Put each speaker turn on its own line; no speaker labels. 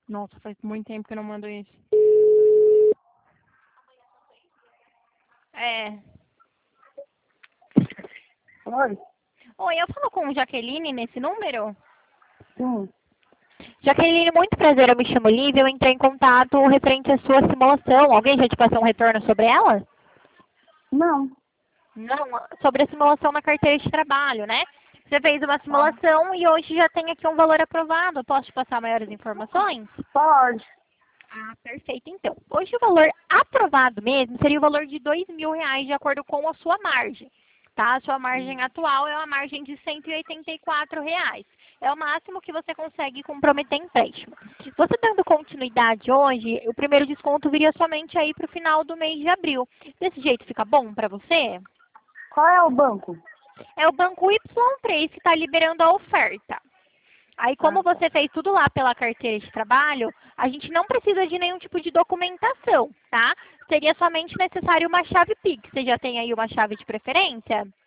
Nossa, faz muito tempo que eu não mando isso. É.
Oi?
Oi, eu falo com Jaqueline nesse número?
Sim.
Jaqueline, muito prazer, eu me chamo Lívia, eu entrei em contato referente à sua simulação. Alguém já te passou um retorno sobre ela?
Não.
Não, sobre a simulação na carteira de trabalho, né? Você fez uma
Ah,
simulação e hoje já tem aqui um valor aprovado. Eu posso te passar maiores informações?
pode.
Ah, perfeito. Então, hoje o valor aprovado mesmo seria o valor de R$ 2.000 de acordo com a sua margem. Tá? A sua margem atual é uma margem de R$ 184. É o máximo que você consegue comprometer empréstimo. Você dando continuidade hoje, o primeiro desconto viria somente aí para o final do mês de abril. Desse jeito fica bom para você?
Qual é o banco?
É o banco Y3 que está liberando a oferta. Aí,
Ah,
como você fez tudo lá pela carteira de trabalho, a gente não precisa de nenhum tipo de documentação, tá? Seria somente necessário uma chave Pix. Você já tem aí uma chave de preferência?